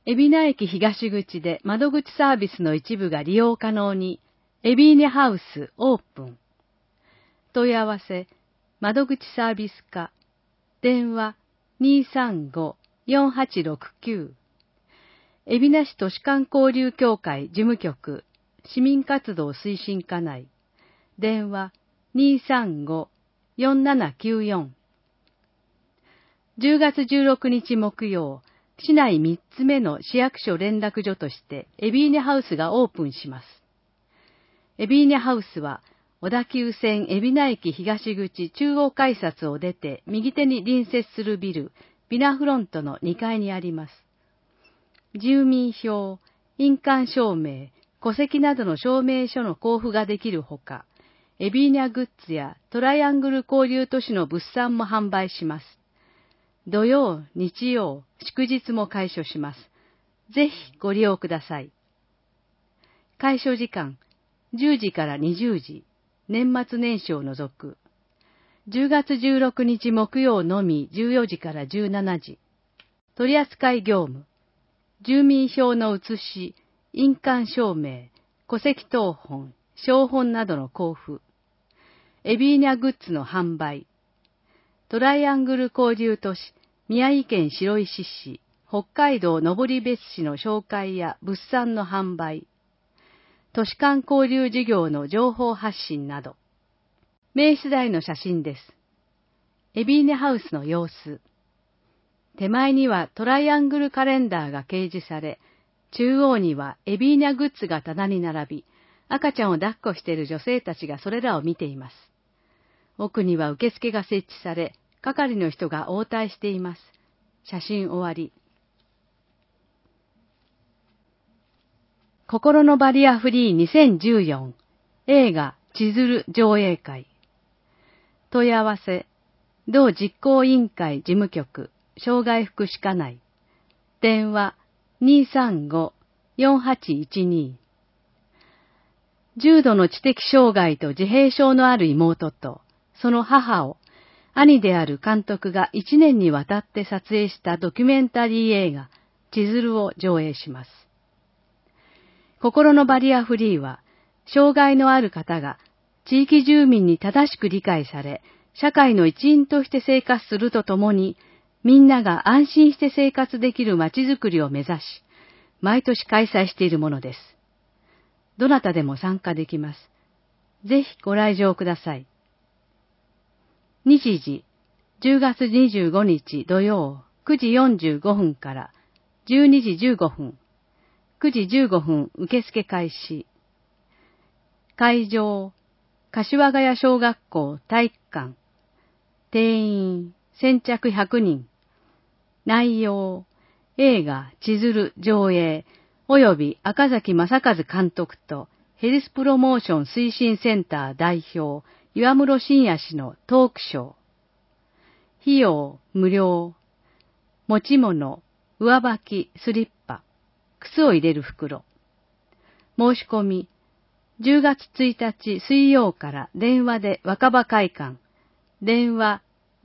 海老名駅東口で窓口サービスの一部が利用可能に、海老名ハウスオープン。問い合わせ、窓口サービス課、電話235-4869。海老名市都市間交流協会事務局、市民活動推進課内、電話235-4794。10月16日木曜、市内3つ目の市役所連絡所として海老名ハウスがオープンします。海老名ハウスは、小田急線海老名駅東口中央改札を出て右手に隣接するビル、ビナフロントの2階にあります。住民票、印鑑証明、戸籍などの証明書の交付ができるほか、海老名グッズやトライアングル交流都市の物産も販売します。土曜、日曜、祝日も開所します。ぜひご利用ください。開所時間、10時から20時、年末年始を除く。10月16日木曜のみ14時から17時。取扱業務、住民票の写し、印鑑証明、戸籍謄本、証本などの交付。海老名グッズの販売。トライアングル交流都市、宮城県白石市、北海道登別市の紹介や物産の販売、都市間交流事業の情報発信など。名刺台の写真です。海老名ハウスの様子。手前にはトライアングルカレンダーが掲示され、中央には海老名グッズが棚に並び、赤ちゃんを抱っこしている女性たちがそれらを見ています。奥には受付が設置され、係の人が応対しています。写真終わり。心のバリアフリー2014映画千鶴上映会。問い合わせ、同実行委員会事務局、障害福祉課内。電話235-4812。重度の知的障害と自閉症のある妹と、その母を、兄である監督が1年にわたって撮影したドキュメンタリー映画、千鶴を上映します。心のバリアフリーは、障害のある方が地域住民に正しく理解され、社会の一員として生活するとともに、みんなが安心して生活できる街づくりを目指し、毎年開催しているものです。どなたでも参加できます。ぜひご来場ください。日時、10月25日土曜9時45分から12時15分、9時15分受付開始。会場、柏ヶ谷小学校体育館。定員、先着100人。内容、映画千鶴上映、及び赤崎正和監督とヘルスプロモーション推進センター代表、岩室信也氏のトークショー。費用無料。持ち物、上履き、スリッパ、靴を入れる袋。申し込み、10月1日水曜から電話で若葉会館。電話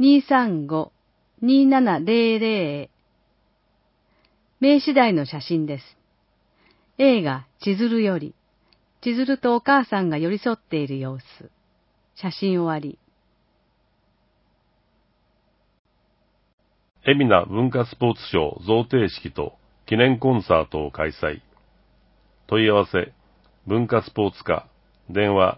235-2700。名刺台の写真です。映画千鶴より、千鶴とお母さんが寄り添っている様子。写真終わり。 海老名文化スポーツ賞贈呈式と記念コンサートを開催。問い合わせ、文化スポーツ課、電話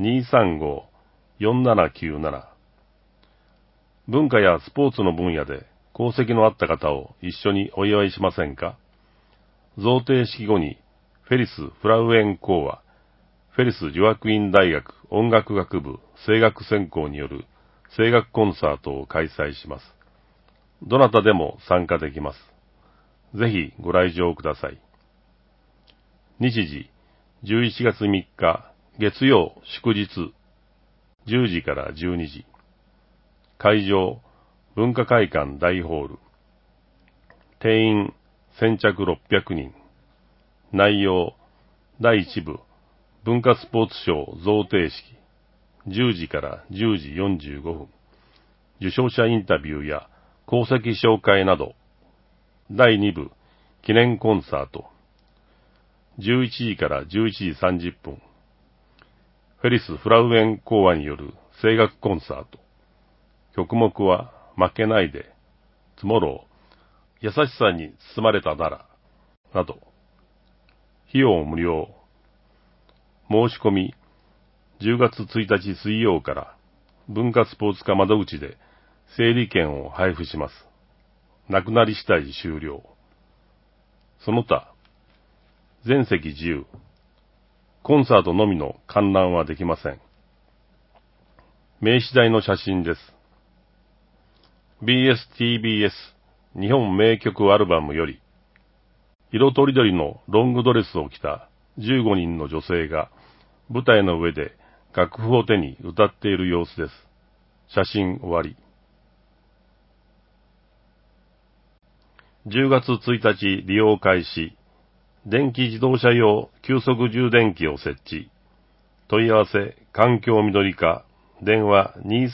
235-4797。文化やスポーツの分野で功績のあった方を一緒にお祝いしませんか？贈呈式後に、フェリス・フラウエン講話、フェリス女学院大学音楽学部声楽専攻による声楽コンサートを開催します。どなたでも参加できます。ぜひご来場ください。日時、11月3日、月曜祝日、10時から12時。会場、文化会館大ホール。定員、先着600人。内容、第1部、文化スポーツ賞贈呈式。10時から10時45分。受賞者インタビューや功績紹介など。第2部、 記念コンサート。11時から11時30分。フェリス・フラウエン講話による声楽コンサート。曲目は負けないで、つもろう、優しさに包まれたなら、など。費用無料。申し込み、10月1日水曜から文化スポーツ課窓口で整理券を配布します。なくなり次第終了。その他、全席自由。コンサートのみの観覧はできません。名刺台の写真です。BSTBS 日本名曲アルバムより、色とりどりのロングドレスを着た15人の女性が舞台の上で楽譜を手に歌っている様子です。写真終わり。10月1日利用開始。電気自動車用急速充電器を設置。問い合わせ、環境緑課、電話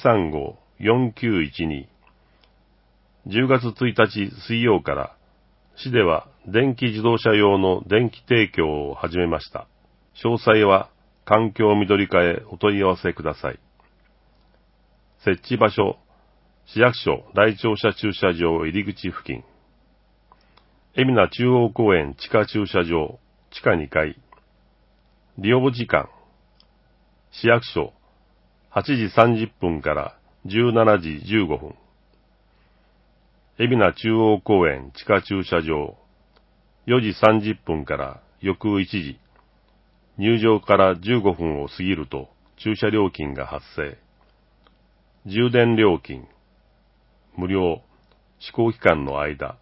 235-4912。10月1日水曜から、市では電気自動車用の電気提供を始めました。詳細は環境緑課へお問い合わせください。設置場所、市役所来庁舎駐車場入り口付近。海老名中央公園地下駐車場、地下2階。利用時間、市役所、8時30分から17時15分。海老名中央公園地下駐車場、4時30分から翌1時。入場から15分を過ぎると駐車料金が発生。充電料金、無料、施行期間の間。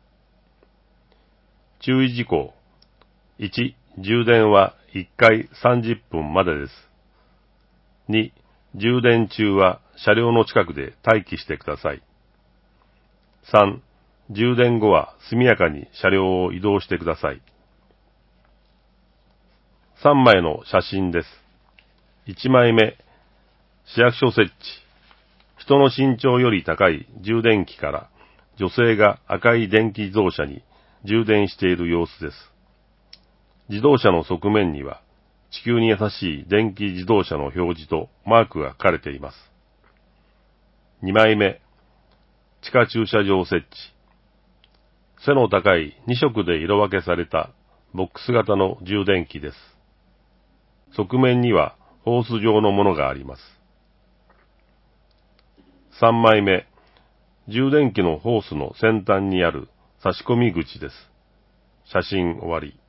注意事項。1、充電は1回30分までです。2、充電中は車両の近くで待機してください。3、充電後は速やかに車両を移動してください。3枚の写真です。1枚目、市役所設置。人の身長より高い充電器から女性が赤い電気自動車に充電している様子です。自動車の側面には地球に優しい電気自動車の表示とマークが書かれています。2枚目、地下駐車場設置。背の高い2色で色分けされたボックス型の充電器です。側面にはホース状のものがあります。3枚目、充電器のホースの先端にある差し込み口です。写真終わり。